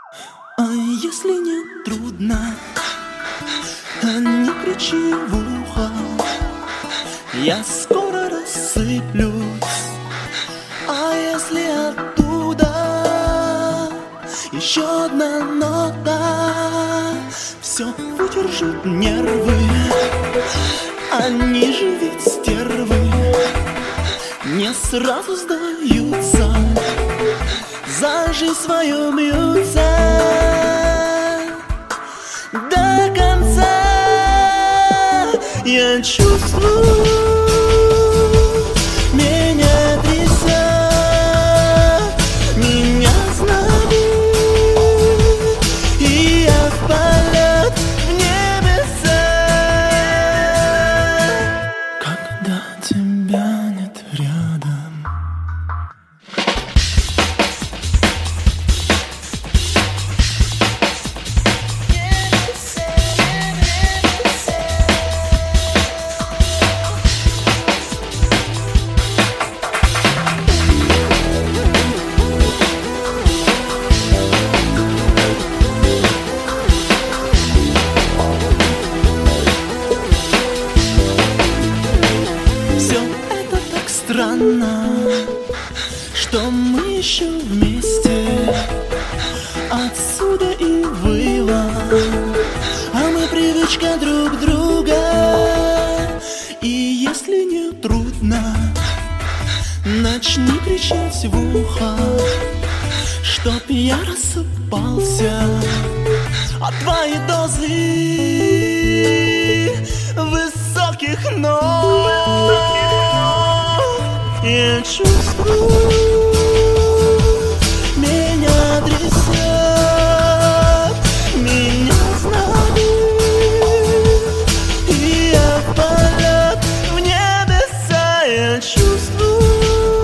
А если не трудно, не кричи в ухо, я скоро рассыплюсь. А если оттуда еще одна нота, все выдержит нервы. Они же ведь стервы, не сразу сдаются, за жизнь свою бьются до конца. Я чувствую, меня трясет, меня знобит, и я в полет в небеса. Когда тебя нет рядом, странно, что мы еще вместе, отсюда и вывод, а мы привычка друг друга. И если не трудно, начни кричать в ухо, чтоб я рассыпался от твоей дозы высоких нот. Я чувствую, меня трясет, меня знобит, и я в полет в небеса. Я чувствую,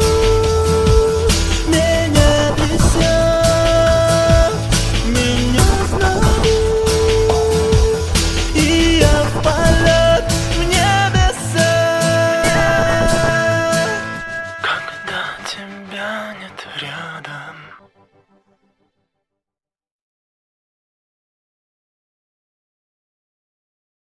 меня трясет, меня знобит, и я в полет в небеса. Когда тебя нет